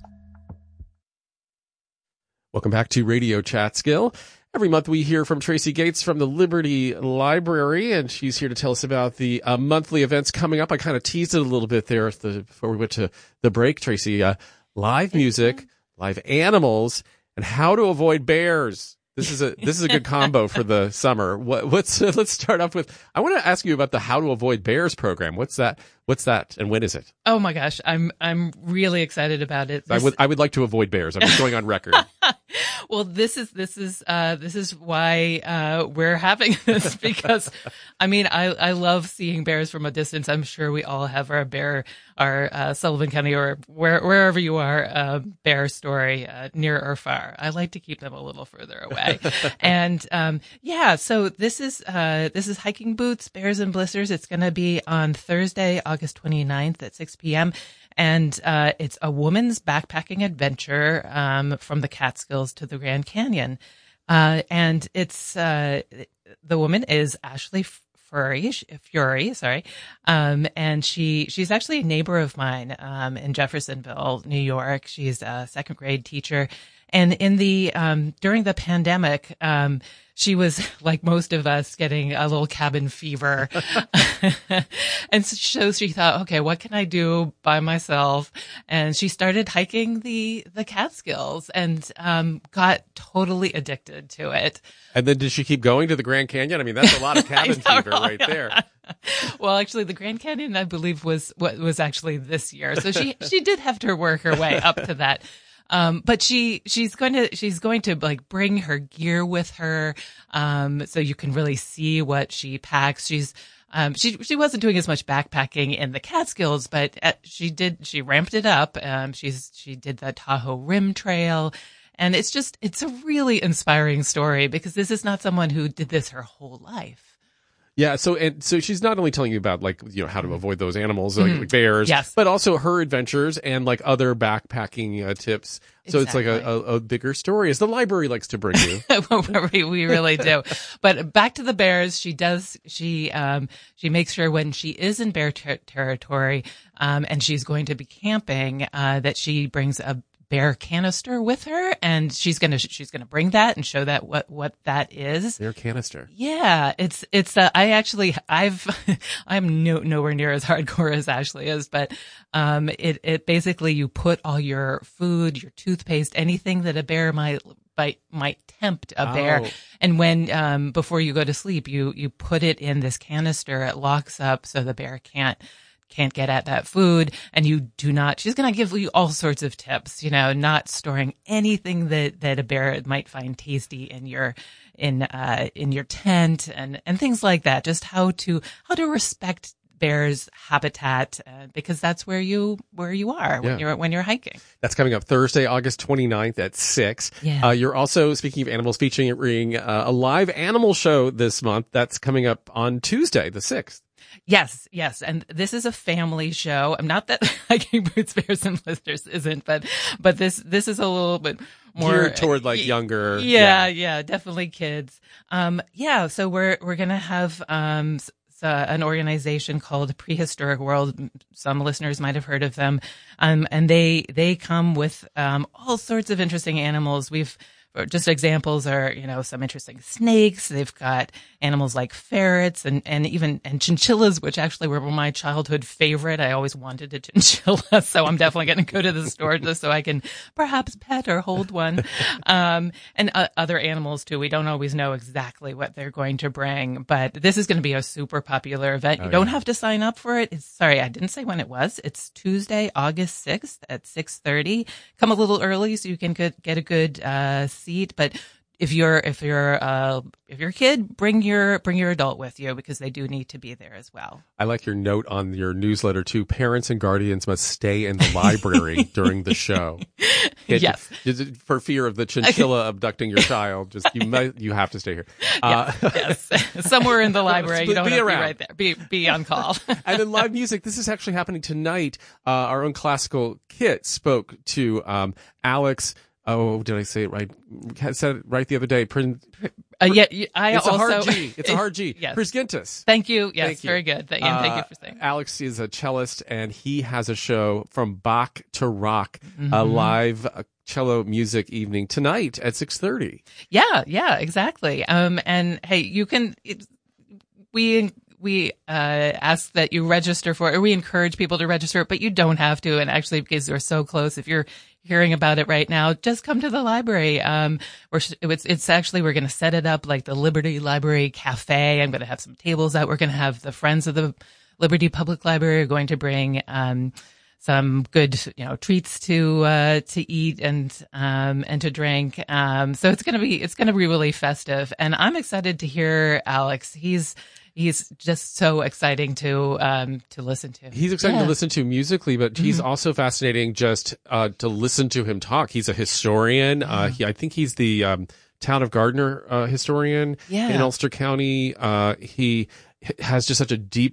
Welcome back to Radio Chatskill. Every month we hear from Tracy Gates from the Liberty Library, and she's here to tell us about the uh, monthly events coming up. I kind of teased it a little bit there at the, before we went to the break, Tracy. Uh, live music, live animals, and how to avoid bears. This is a this is a good combo for the summer. What, what's uh, let's start off with. I want to ask you about the How to Avoid Bears program. What's that? What's that? And when is it? Oh my gosh, I'm I'm really excited about it. I would I would like to avoid bears. I'm just going on record. Well, this is this is uh, this is why uh, we're having this, because I mean I, I love seeing bears from a distance. I'm sure we all have our bear, our uh, Sullivan County or where, wherever you are, uh, bear story uh, near or far. I like to keep them a little further away. And um, yeah, so this is uh, this is Hiking Boots, Bears and Blisters. It's going to be on Thursday, August twenty-ninth at six p.m. And uh, it's a woman's backpacking adventure um, from the Catskills to the Grand Canyon. Uh, and it's uh, the woman is Ashley Fury, Fury, sorry, um, and she she's actually a neighbor of mine um, in Jeffersonville, New York. She's a second grade teacher, and in the um, during the pandemic, um, she was like most of us getting a little cabin fever, and so she thought, okay, what can I do by myself? And she started hiking the the Catskills and um, got totally addicted to it. And then did she keep going to the Grand Canyon? I mean, that's a lot of cabin fever right there. Well, actually, the Grand Canyon, I believe, was what was actually this year. So she she did have to work her way up to that. Um, but she, she's going to, she's going to like bring her gear with her. Um, so you can really see what she packs. She's, um, she, she wasn't doing as much backpacking in the Catskills, but uh, she did, she ramped it up. Um, she's, she did the Tahoe Rim Trail. And it's just, it's a really inspiring story because this is not someone who did this her whole life. Yeah, so and so she's not only telling you about like you know how to avoid those animals like, Mm-hmm. like bears, Yes. but also her adventures and like other backpacking uh, tips. So it's like a, Exactly. a, a bigger story, as the library likes to bring you. we, we really do. But back to the bears, she does. She um she makes sure when she is in bear ter- territory, um and she's going to be camping, uh that she brings a bear canister with her, and she's gonna she's gonna bring that and show that what what that is. Bear canister. Yeah, it's it's. Uh, I actually I've I'm no, nowhere near as hardcore as Ashley is, but um, it it basically you put all your food, your toothpaste, anything that a bear might might might tempt a bear, Oh. and when um before you go to sleep, you you put it in this canister. It locks up so the bear can't. can't get at that food, and you do not, she's going to give you all sorts of tips, you know, not storing anything that, that a bear might find tasty in your, in, uh, in your tent and, and things like that. Just how to, how to respect bears' habitat, uh, because that's where you, where you are when Yeah. you're, when you're hiking. That's coming up Thursday, August twenty-ninth at six. Yeah. Uh, you're also, speaking of animals, featuring uh, a live animal show this month. That's coming up on Tuesday, the sixth. Yes, yes. And this is a family show. I'm not that hiking boots, bears, and blisters isn't, but, but this, this is a little bit more Geared toward like younger. Yeah, yeah, definitely kids. Um, yeah. So we're, we're going to have, um, s- s- uh, an organization called Prehistoric World. Some listeners might have heard of them. Um, and they, they come with, um, all sorts of interesting animals. We've, just examples are, you know, some interesting snakes. They've got animals like ferrets and, and even, and chinchillas, which actually were my childhood favorite. I always wanted a chinchilla. So I'm definitely going to go to the store just so I can perhaps pet or hold one. Um, and uh, other animals too. We don't always know exactly what they're going to bring, but this is going to be a super popular event. Oh, you don't yeah. have to sign up for it. It's, sorry, I didn't say when it was. It's Tuesday, August sixth at six thirty. Come a little early so you can get, get a good, uh, seat, but if you're if you're uh if you're a kid, bring your bring your adult with you because they do need to be there as well. I like your note on your newsletter too. Parents and guardians must stay in the library during the show. It- Yes. it- for fear of the chinchilla abducting your child. Just you might you have to stay here. Uh, Yes, somewhere in the library. You don't Be have to around. be right there. Be be on call. And then live music. This is actually happening tonight. Uh, our own classical Kit spoke to um, Alex. Oh, did I say it right? I said it right the other day. Prin- Uh, yeah, you- I it's also a hard G. It's a hard G. Yes. Prisgintis. Thank you. Yes, Thank you. very good. Th- and thank you Uh, for saying. Alex is a cellist, and he has a show from Bach to Rock, a Mhm. live uh, cello music evening tonight at six thirty. Yeah, yeah, exactly. Um, and hey, you can. It, we we uh ask that you register for it, or we encourage people to register, but you don't have to. And actually, because we're so close, if you're hearing about it right now, just come to the library. Um, we're it's it's actually we're going to set it up like the Liberty Library Cafe. I'm going to have some tables out. We're going to have the Friends of the Liberty Public Library are going to bring um some good, you know, treats to uh to eat and um and to drink. Um so it's going to be it's going to be really festive, and I'm excited to hear Alex. He's he's just so exciting to um to listen to. He's exciting Yeah. to listen to musically, but he's Mhm. also fascinating just uh, to listen to him talk. He's a historian. Uh, he, I think he's the um, Town of Gardner uh, historian Yeah. in Ulster County. Uh, he h- has just such a deep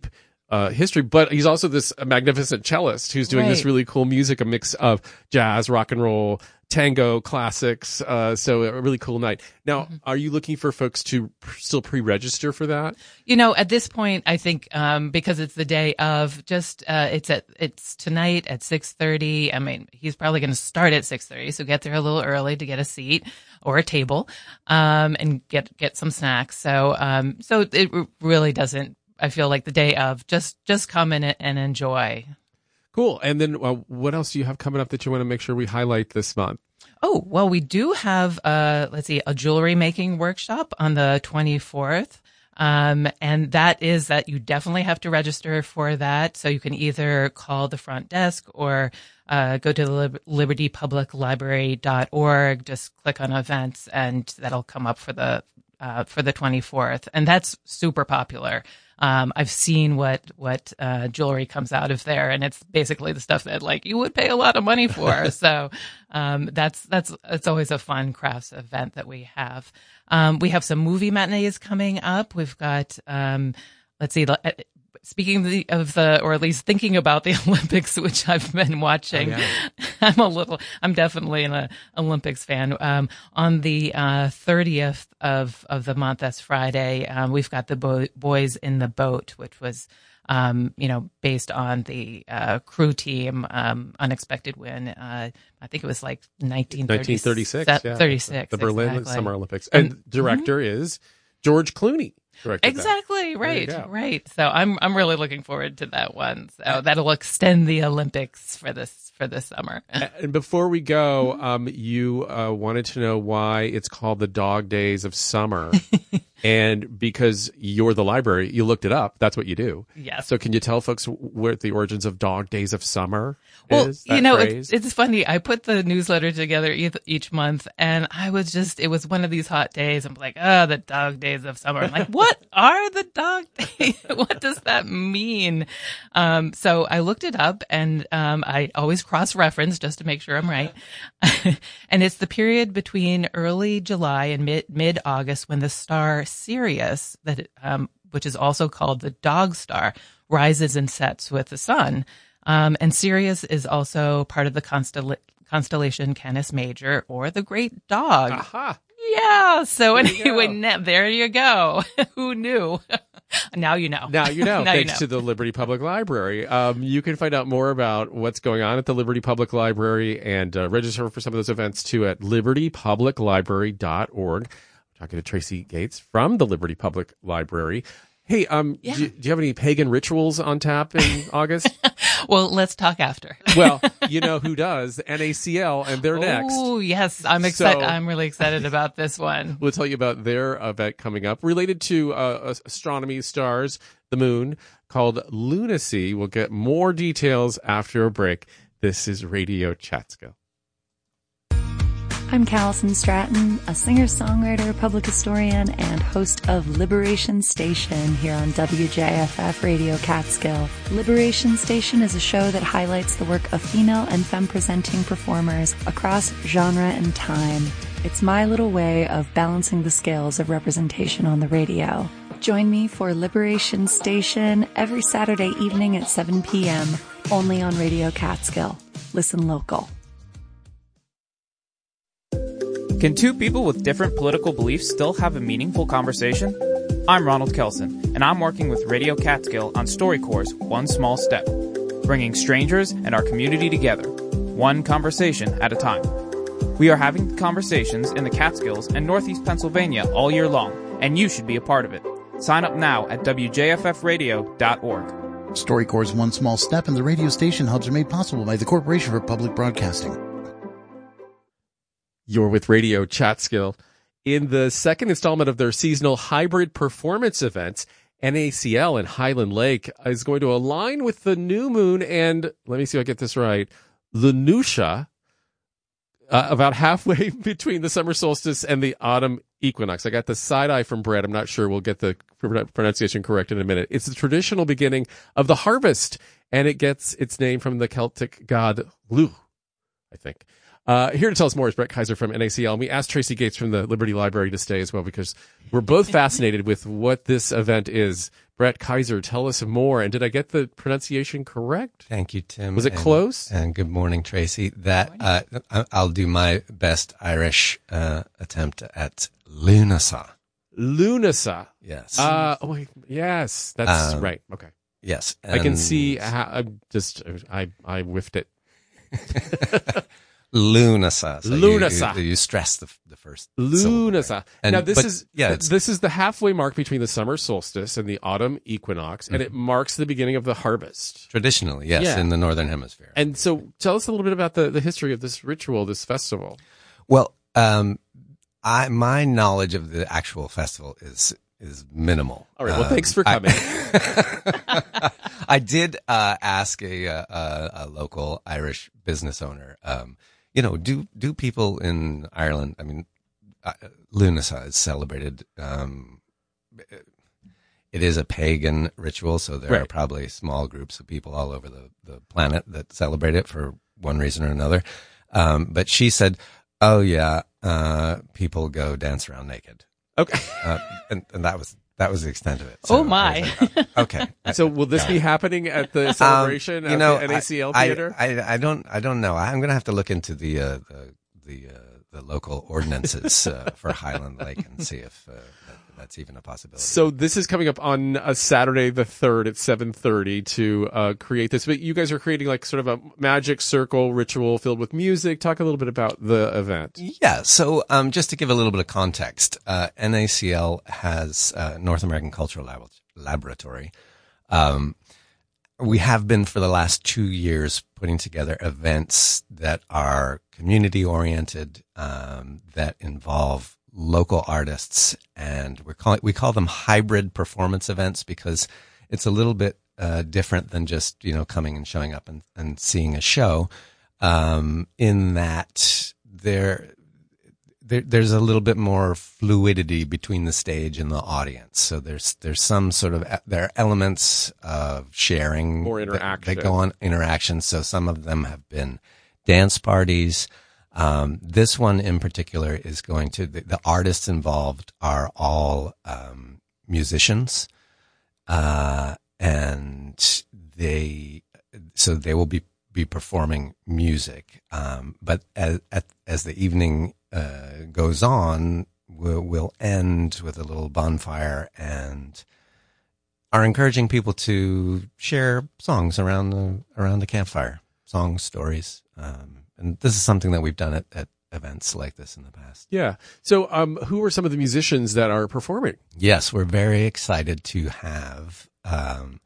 uh, history, but he's also this magnificent cellist who's doing Right. this really cool music, a mix of jazz, rock and roll, tango, classics. Uh, so a really cool night. Now, Mm-hmm. are you looking for folks to pr- still pre-register for that? You know, at this point, I think um, because it's the day of, just uh, it's at it's tonight at six thirty. I mean, he's probably going to start at six thirty, so get there a little early to get a seat or a table, um, and get get some snacks. So, um, so it really doesn't. I feel like the day of, just just come in and enjoy. Cool. And then uh, what else do you have coming up that you want to make sure we highlight this month? Oh, well, we do have, uh, let's see, a jewelry making workshop on the twenty-fourth. Um, and that is that you definitely have to register for that. So you can either call the front desk or uh, go to the Lib- liberty public library dot org, just click on events, and that'll come up for the uh, for the twenty-fourth. And that's super popular. Um, I've seen what what uh, jewelry comes out of there, and it's basically the stuff that like you would pay a lot of money for. So um, that's that's it's always a fun crafts event that we have. Um, we have some movie matinees coming up. We've got um, let's see. Speaking of the, of the, or at least thinking about the Olympics, which I've been watching, oh, yeah. I'm a little, I'm definitely an Olympics fan. Um, on the uh, thirtieth of, of the month, that's Friday, um, we've got the Bo- Boys in the Boat, which was, um, you know, based on the uh, crew team um, unexpected win. Uh, I think it was like nineteen thirty-six. nineteen thirty-six, yeah. thirty-six, the Berlin exactly. Summer Olympics. And, and director mm-hmm. is George Clooney. Exactly, right, right. So I'm I'm really looking forward to that one. So that'll extend the Olympics for this for this summer. And before we go, um, you uh, wanted to know why it's called the Dog Days of Summer. And because you're the library, you looked it up. That's what you do. Yes. So can you tell folks what the origins of Dog Days of Summer well, is? That you know, phrase? It's, it's funny. I put the newsletter together each, each month, and I was just, it was one of these hot days. I'm like, oh, the Dog Days of Summer. I'm like, what are the Dog Days? What does that mean? Um, so I looked it up, and um, I always cross-reference just to make sure I'm right. And it's the period between early July and mid mid-August when the star Sirius, that um, which is also called the Dog Star, rises and sets with the sun. Um, and Sirius is also part of the constella- constellation Canis Major, or the Great Dog. Aha! Yeah. So there anyway, you ne- there you go. Who knew? Now you know. Now you know. now Thanks you know. to the Liberty Public Library. Um, you can find out more about what's going on at the Liberty Public Library and uh, register for some of those events too at liberty public library dot org. I'm talking to Tracy Gates from the Liberty Public Library. Hey, um, yeah. do, do you have any pagan rituals on tap in August? Well, let's talk after. Well, you know who does? N A C L, and they're next. Oh, yes. I'm excited. So, I'm really excited about this one. We'll tell you about their event coming up related to uh, astronomy, stars, the moon, called Lunacy. We'll get more details after a break. This is Radio Chatskill. I'm Callison Stratton, a singer-songwriter, public historian, and host of Liberation Station here on W J F F Radio Catskill. Liberation Station is a show that highlights the work of female and femme-presenting performers across genre and time. It's my little way of balancing the scales of representation on the radio. Join me for Liberation Station every Saturday evening at seven p.m., only on Radio Catskill. Listen local. Can two people with different political beliefs still have a meaningful conversation? I'm Ronald Kelson, and I'm working with Radio Catskill on StoryCorps' One Small Step, bringing strangers and our community together, one conversation at a time. We are having conversations in the Catskills and Northeast Pennsylvania all year long, and you should be a part of it. Sign up now at w j f f radio dot org. StoryCorps' One Small Step and the radio station hubs are made possible by the Corporation for Public Broadcasting. You're with Radio Chatskill. In the second installment of their seasonal hybrid performance events, N A C L in Highland Lake is going to align with the new moon and, let me see if I get this right, Lunusha, uh, about halfway between the summer solstice and the autumn equinox. I got the side eye from Brett. I'm not sure we'll get the pronunciation correct in a minute. It's the traditional beginning of the harvest, and it gets its name from the Celtic god Lugh, I think. Uh, here to tell us more is Brett Kaiser from N A C L. And we asked Tracy Gates from the Liberty Library to stay as well because we're both fascinated with what this event is. Brett Kaiser, tell us more. And did I get the pronunciation correct? Thank you, Tim. Was it and, close? And good morning, Tracy. That uh, I'll do my best Irish uh, attempt at Lunasa. Lunasa. Yes. Uh, oh, wait, yes, that's Um, right. Okay. Yes. I can and- see how I'm just, I, I whiffed it. Lunasa. So Lunasa. You, you, you stress the, the first Lunasa. And- Now this but, is yeah, it's- this is the halfway mark between the summer solstice and the autumn equinox, and Mhm. it marks the beginning of the harvest. Traditionally, yes, Yeah. in the Northern Hemisphere. And so, tell us a little bit about the, the history of this ritual, this festival. Well, um, I my knowledge of the actual festival is is minimal. All right. Well, Um, thanks for coming. I, I did uh, ask a, a a local Irish business owner. Um, you know, do do people in Ireland? I mean, uh, Lunasa is celebrated. Um, it is a pagan ritual, so there Right. are probably small groups of people all over the, the planet that celebrate it for one reason or another. Um, but she said, "Oh yeah, uh, people go dance around naked." Okay, uh, and, and that was that was the extent of it. Oh, my. I was like, oh, okay. So, will this be happening at the celebration Um, at know, the N A C L I, Theater? I, I, I don't. I don't know. I'm going to have to look into the uh, the the, uh, the local ordinances uh, for Highland Lake and see if uh, that, that's even a possibility. So this is coming up on a Saturday the third at seven thirty to uh, create this. But you guys are creating like sort of a magic circle ritual filled with music. Talk a little bit about the event. Yeah. So um, just to give a little bit of context, uh, N A C L has uh, North American Cultural Lab- Laboratory. Um, we have been for the last two years putting together events that are community oriented, um, that involve local artists, and we call it, we call them hybrid performance events because it's a little bit uh, different than just, you know, coming and showing up and, and seeing a show, um, in that there, there there's a little bit more fluidity between the stage and the audience. So there's there's some sort of there are elements of sharing, More that- interaction. that go on interaction. So some of them have been dance parties. Um, this one in particular is going to, the, the artists involved are all, um, musicians, uh, and they, so they will be, be performing music. Um, but as, at, as the evening, uh, goes on, we'll, we'll end with a little bonfire and are encouraging people to share songs around the, around the campfire, songs, stories, um, and this is something that we've done at, at events like this in the past. Yeah. So, um, who are some of the musicians that are performing? Yes, we're very excited to have um,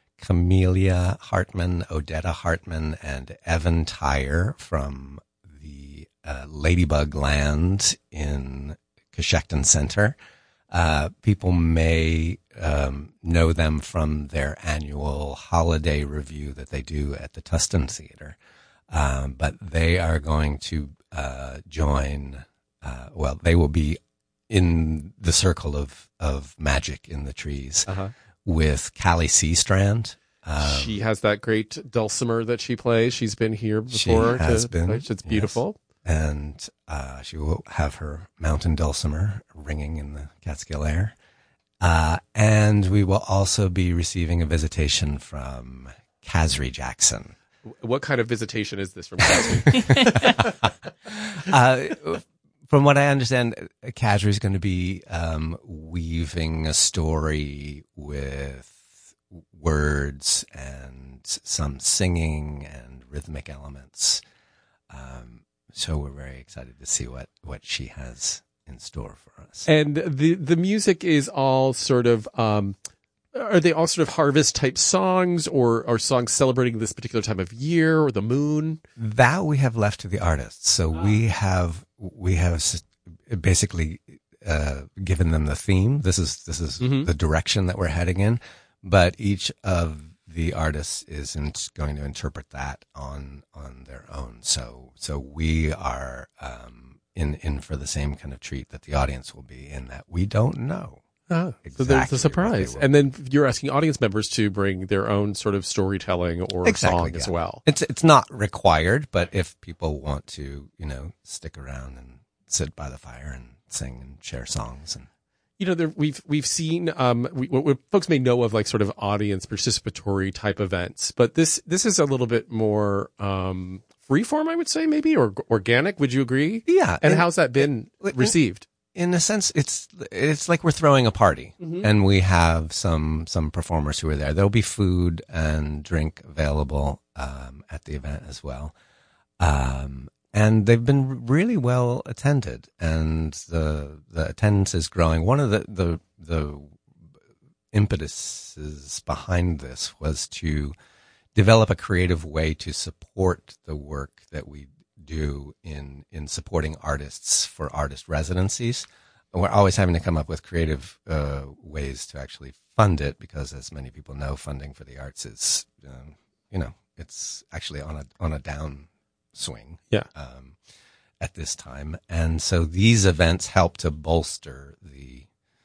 Camelia Hartman, Odetta Hartman, and Evan Tyre from the uh, Ladybug Land in Coshecton Center. Uh, people may um, know them from their annual holiday review that they do at the Tustin Theater. Um, but they are going to uh, join, uh, well, they will be in the circle of, of magic in the trees Uh-huh. with Callie Seastrand. Um, She has that great dulcimer that she plays. She's been here she before. has to, been. It's yes. beautiful. And uh, she will have her mountain dulcimer ringing in the Catskill air. Uh, and we will also be receiving a visitation from Kazri Jackson. What kind of visitation is this from Kazri? uh, from what I understand, Kazri is going to be um, weaving a story with words and some singing and rhythmic elements. Um, so we're very excited to see what, what she has in store for us. And the the music is all sort of, um, are they all sort of harvest type songs, or are songs celebrating this particular time of year or the moon? That we have left to the artists. So we have we have s- basically uh, given them the theme. This is this is Mhm. the direction that we're heading in. But each of the artists is in, going to interpret that on on their own. So so we are um, in in for the same kind of treat that the audience will be in, that we don't know. Ah, exactly so there's the surprise. And then you're asking audience members to bring their own sort of storytelling or exactly, song yeah. as well. It's it's not required, but if people want to, you know, stick around and sit by the fire and sing and share songs and you know, there, we've we've seen um, we, what, what folks may know of like sort of audience participatory type events, but this this is a little bit more um, freeform, I would say, maybe, or organic. Would you agree? Yeah. And, and how's that been it, received? In a sense, it's it's like we're throwing a party, mm-hmm. and we have some some performers who are there. There'll be food and drink available um, at the event as well. Um, And they've been really well attended, and the the attendance is growing. One of the, the the impetuses behind this was to develop a creative way to support the work that we do in in supporting artists for artist residencies. We're always having to come up with creative uh, ways to actually fund it, because, as many people know, funding for the arts is, um, you know, it's actually on a on a down swing yeah. um, at this time. And so these events help to bolster the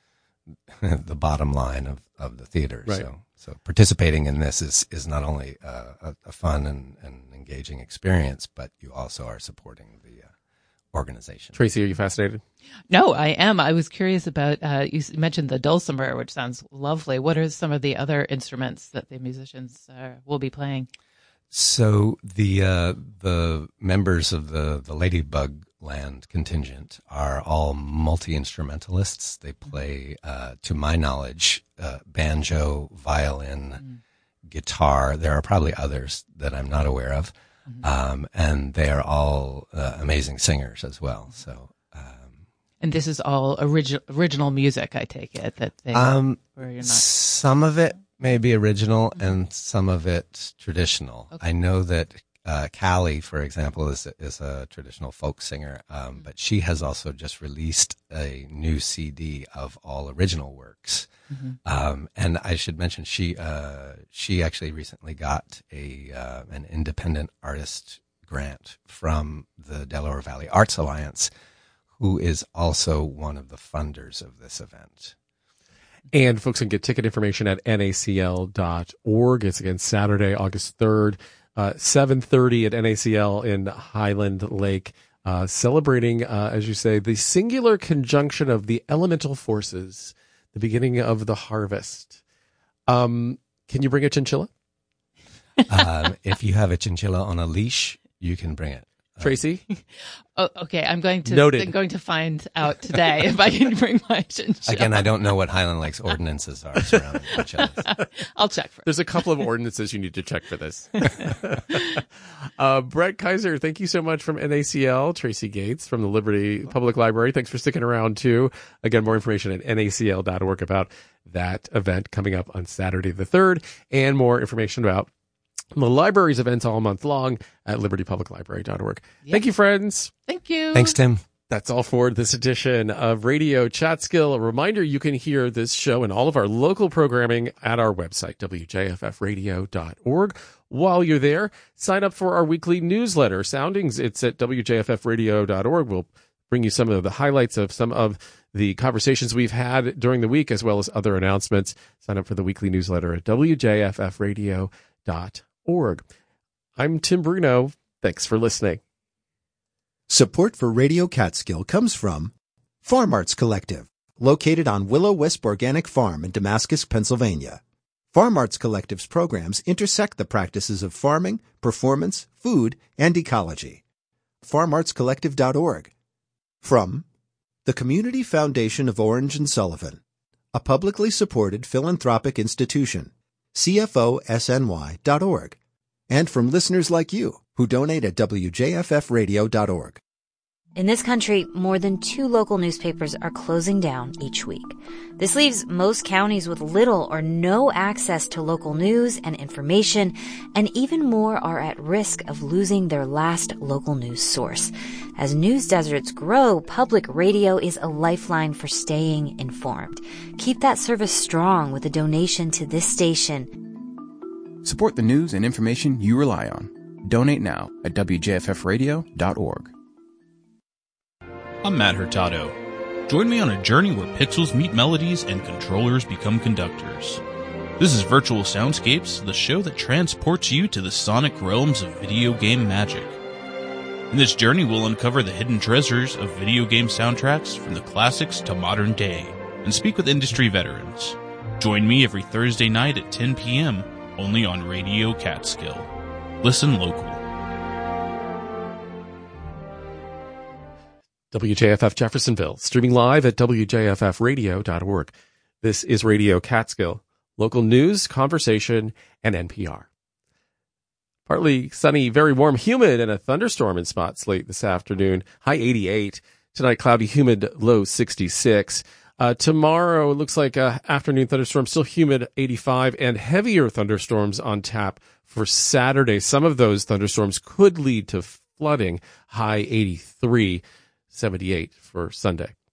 the bottom line of, of the theater. Right. So so participating in this is, is not only uh, a, a fun and, and engaging experience, but you also are supporting the uh, organization. Tracy, are you fascinated? No, I am. I was curious about, uh, you mentioned the dulcimer, which sounds lovely. What are some of the other instruments that the musicians uh, will be playing? So the uh, the members of the, the Ladybug Land contingent are all multi-instrumentalists. They play, uh, to my knowledge, uh, banjo, violin, mm. guitar. There are probably others that I'm not aware of. Mm-hmm. Um, and they are all uh, amazing singers as well. So, um, and this is all origi- original music, I take it, that they, um, or you're not. Some of it may be original, mm-hmm. and some of it traditional. Okay. I know that uh, Callie, for example, is is a traditional folk singer, um, mm-hmm. but she has also just released a new C D of all original works. Mm-hmm. Um, and I should mention she uh, she actually recently got a uh, an independent artist grant from the Delaware Valley Arts Alliance, who is also one of the funders of this event. And folks can get ticket information at N A C L dot org. It's again Saturday, August third, uh, seven thirty at N A C L in Highland Lake, uh, celebrating, uh, as you say, the singular conjunction of the elemental forces, the beginning of the harvest. Um, can you bring a chinchilla? um, if you have a chinchilla on a leash, you can bring it. Tracy? Oh, okay, I'm going to Noted. I'm going to find out today if I can bring my chinchilla. Again, I don't know what Highland Lake's ordinances are surrounding chinchillas. I'll check for it. There's a couple of ordinances you need to check for this. uh, Brett Kaiser, thank you so much from N A C L. Tracy Gates from the Liberty Public Library. Thanks for sticking around too. Again, more information at N A C L dot org about that event coming up on Saturday the third, and more information about the library's events all month long at liberty public library dot org. Yep. Thank you, friends. Thank you. Thanks, Tim. That's all for this edition of Radio Chatskill. A reminder, you can hear this show and all of our local programming at our website, W J F F radio dot org. While you're there, sign up for our weekly newsletter, Soundings. It's at W J F F radio dot org. We'll bring you some of the highlights of some of the conversations we've had during the week, as well as other announcements. Sign up for the weekly newsletter at W J F F radio dot org. I'm Tim Bruno. Thanks for listening. Support for Radio Catskill comes from Farm Arts Collective, located on Willow Wisp Organic Farm in Damascus, Pennsylvania. Farm Arts Collective's programs intersect the practices of farming, performance, food, and ecology. farm arts collective dot org. From the Community Foundation of Orange and Sullivan, a publicly supported philanthropic institution, C F O S N Y dot org, and from listeners like you who donate at W J F F radio dot org. In this country, more than two local newspapers are closing down each week. This leaves most counties with little or no access to local news and information, and even more are at risk of losing their last local news source. As news deserts grow, public radio is a lifeline for staying informed. Keep that service strong with a donation to this station. Support the news and information you rely on. Donate now at W J F F radio dot org. I'm Matt Hurtado. Join me on a journey where pixels meet melodies and controllers become conductors. This is Virtual Soundscapes, the show that transports you to the sonic realms of video game magic. In this journey, we'll uncover the hidden treasures of video game soundtracks from the classics to modern day and speak with industry veterans. Join me every Thursday night at ten p.m. only on Radio Catskill. Listen local. W J F F Jeffersonville, streaming live at w j f f radio dot org. This is Radio Catskill, local news, conversation, and N P R. Partly sunny, very warm, humid, and a thunderstorm in spots late this afternoon. High eighty-eight. Tonight, cloudy, humid, low sixty-six. Uh, tomorrow, it looks like a afternoon thunderstorm, still humid, eighty-five, and heavier thunderstorms on tap for Saturday. Some of those thunderstorms could lead to flooding. High eighty-three, seventy-eight for Sunday.